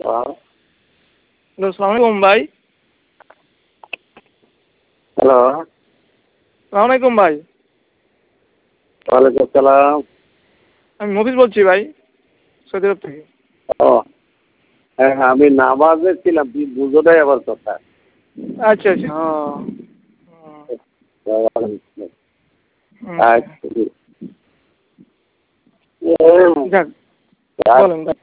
আসসালামু আলাইকুম ভাই। হ্যালো। আসসালামু আলাইকুম ভাই। ওয়ালাইকুম আসসালাম। আমি মফিজ বলছি ভাই, সৌদি আরব থেকে। ও হ্যাঁ, আমি নামাজে ছিলাম, তুই বুঝো নাই আমার কথা। আচ্ছা, আচ্ছা। আচ্ছা। আচ্ছা। যাক, বলেন ভাই।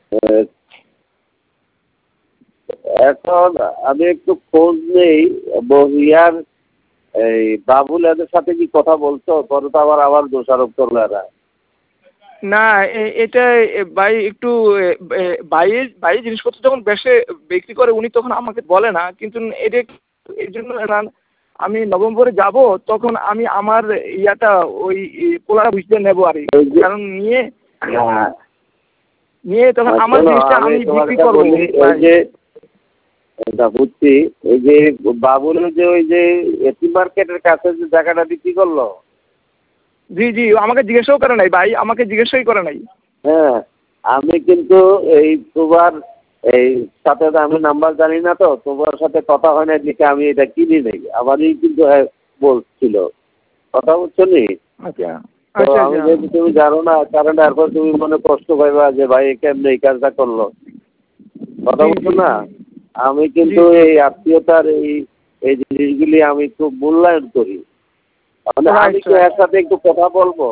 এখন আমি একটু খোঁজ নেই বহিয়ার এই বাবুল এদের সাথে কি কথা বলছো? পরে তো আবার দোষারোপ করলো এরা। না, এটা ভাই একটু বাইরে জিনিসপত্র যখন বিক্রি করে উনি তখন আমাকে বলে না, কিন্তু এটা এর জন্য আমি নভেম্বরে যাব, তখন আমি আমার ইয়াটা ওই পোলাটা বুঝতে নেবো আর কি। কারণ নিয়ে তখন আমার জিনিসটা আমি বিক্রি করবো। বুঝছি, ওই যে বাবুলের যে ওই যে এটি মার্কেটের কাছে যে জায়গাটা বিক্রি করলো। জি, জি, আমাকে জিজ্ঞাসাও করে নাই ভাই, আমাকে জিজ্ঞাসাই করে নাই। হ্যাঁ, আমি কিন্তু এই তোমার এই সাথে আমি নাম্বার জানি না, তো তোমার সাথে কথা হয় না দেখে আমি এটা কিনি নেই। আমারই কিন্তু বলছিল কথা বুঝছো নি। আচ্ছা, তো আচ্ছা, আমি আচ্ছা। যেহেতু তুমি জানো না, কারণ এরপর তুমি মনে কষ্ট পাইবা যে ভাই কেমনে এই কাজটা করলো। কথা বলছো না। আমি কিন্তু এই আত্মীয়তার এই জিনিসগুলি আমি খুব মূল্যায়ন করি। মানে আমি কি এর সাথে একটু কথা বলবো?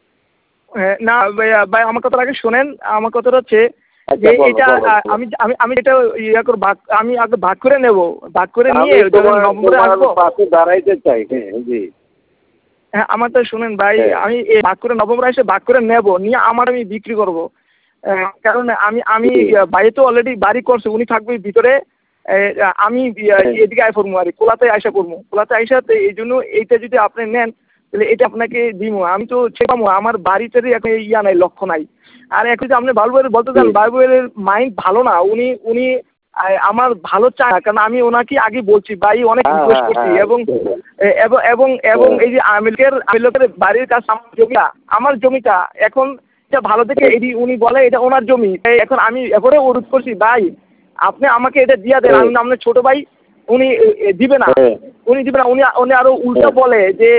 না ভাই, আমার কথাটা আগে শোনেন। আমার কথাটা হচ্ছে যে এটা আমি এটা ইয়া করব, আমি আগে ভাগ করে নেব। ভাগ করে নিয়ে যখন নভেম্বরে আসবো পাশে দাঁড়াইতে চাই। হ্যাঁ জি। হ্যাঁ, আমার তো শুনেন ভাই, আমি ভাগ করে নভেম্বরে এসে ভাগ করে নেব, নিয়ে আমি বিক্রি করব। কারণ আমি বাইরে তো অলরেডি বাড়ি করছে, উনি থাকবে ভিতরে। আমি এদিকে আয় পড়বো আর কি, কোলাতে আইসা পড়বো, কোলাতে আইসা। তো এই জন্য এইটা যদি আপনি নেন তাহলে এটা আপনাকে দিব। আমি তো ছেপামো, আমার বাড়িতে এখন ইয়া নাই, লক্ষ্য নাই। আর এখন যদি আপনি বাবু ভাইয়ের বলতে চান, বাবু ভাইয়ের মাইন্ড ভালো না, উনি আমার ভালো চায় না। কারণ আমি ওনাকে আগে বলছি ভাই, অনেক রিকোয়েস্ট করছি, এবং এবং এবং এই যে আমিলোকের বাড়ির কাছে আমার জমিটা এখন এটা ভালো থেকে এটি উনি বলে এটা ওনার জমি। এখন আমি এরপরে অনুরোধ করছি ভাই, আপনি আমাকে এটা দিয়া দেন। আমি আপনার ছোট ভাই, উনি দিবে না, উনি আরো উল্টো বলে যে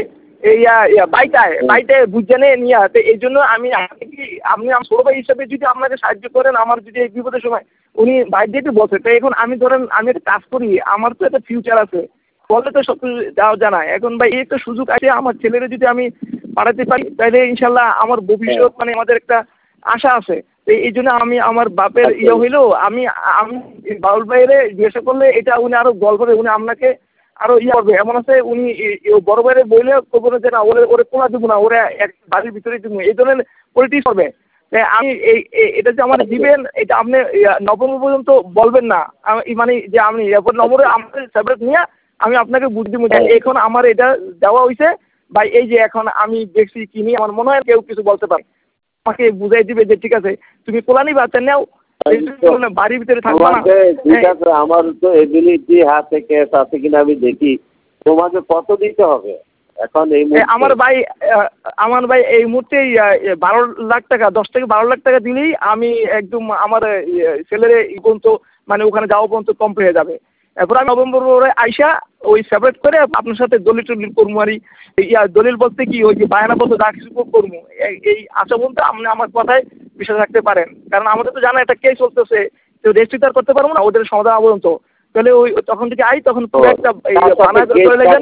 বাইটায় বুঝে নিয়ে। তো এই জন্য আপনি আমার ছোট ভাই হিসাবে যদি আপনাকে সাহায্য করেন, আমার যদি এই বিপদের সময় উনি বাইরে যেতে বসে। তো এখন আমি ধরেন আমি একটা কাজ করি, আমার তো একটা ফিউচার আছে, বলে তো সব কিছু জানায়। এখন ভাই এই একটা সুযোগ আছে, আমার ছেলেরা যদি আমি পাঠাতে পারি তাহলে ইনশাল্লাহ আমার ভবিষ্যৎ মানে আমাদের একটা আশা আছে। তো এই জন্য আমি আমার বাপের হইলেও আমি বাউল ভাইয়ের জিজ্ঞাসা করলে এটা উনি আরো গল্প করবে, উনি আপনাকে আরো করবে। এমন আছে উনি বড় ভাইয়ের বইলে খবর যে না, ওরে কোলা দিব না, ওরে এক বাড়ির ভিতরে দিব, এই ধরনের পলিটিক্স করবে। আমি এটা যে আমার দিবেন, এটা আপনি নভেম্বর পর্যন্ত বলবেন না। মানে যে আপনি নভেম্বরে আমাদের সেপারেট নিয়ে আমি আপনাকে বুঝ দিব যে এখন আমার এটা দেওয়া হয়েছে বা এই যে এখন আমি দেখছি কিনি। আমার মনে হয় কেউ কিছু বলতে পারে, আমাকে বুঝাই দিবে যে ঠিক আছে তুমি কোলা নিবা, নেও, বাড়ির ভিতরে থাকবো না। ঠিক আছে, আমার তো এবিলিটি হাতে ক্যাশ আছে কিনা আমি দেখি। তোমাকে কত দিতে হবে এখন এই আমার ভাই এই মুহূর্তে 12 লাখ টাকা, 10 থেকে 12 লাখ টাকা দিলেই আমি একদম আমার ছেলের পর্যন্ত মানে ওখানে যাওয়া পর্যন্ত কমপ্লিট হয়ে যাবে। এরপর আমি নভেম্বরে আইসা ওই সেপারেট করে আপনার সাথে দলিল টলিল করবো আর দলিল বলতে কি ওই যে বায়না বলতে যা কিছু করবো এই আশা বলতে আপনি আমার কথায় বিশ্বাস রাখতে পারেন। কারণ আমাদের তো জানা একটা কেস চলতেছে, তো রেজিস্ট্রি করতে পারবো না ওদের সমাধান পর্যন্ত। তাহলে ওই তখন থেকে আই তখন পুরো একটা বানা করে লেগেন।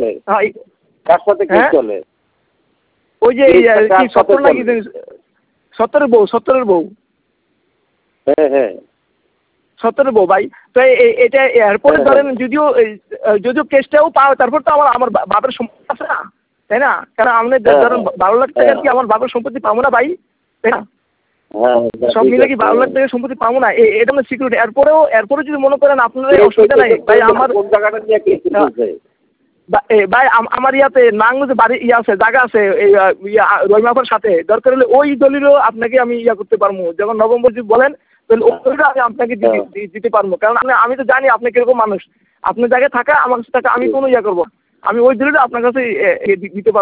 ওই যে কি 70 নাকি 70-এর বউ। হ্যাঁ হ্যাঁ 70-এর বউ ভাই। তো এটা এয়ারপোর্টে ধরেন যদিও কেসটাও পাও, তারপর তো আমার বাপের সম্পত্তি আছে না, তাই না? কারণ আমাদের ধরেন 12 লাখ টাকা কি আমার বাপের সম্পত্তি পাবো না ভাই, তাই না? সব মিলে কি 12 লাখ টাকা সম্পত্তি পাবো না? এটা মানে সিকিউরিটি। এরপরে যদি মনে করেন আপনার অসুবিধা নাই ভাই, আমার ভাই আমার ইয়াতে নাঙ্গলে বাড়ি আছে, জায়গা আছে রহিমাফার সাথে। দরকার হলে ওই দলিলও আপনাকে আমি করতে পারবো। যখন নভেম্বর যদি বলেন তাহলে ওই দলিলও আমি আপনাকে দিতে পারবো। কারণ আমি তো জানি আপনি কিরকম মানুষ, আপনার জায়গায় থাকা আমার কাছে থাকা আমি কোনো করবো, আমি ওই দলিলও আপনার কাছে দিতে পারবো।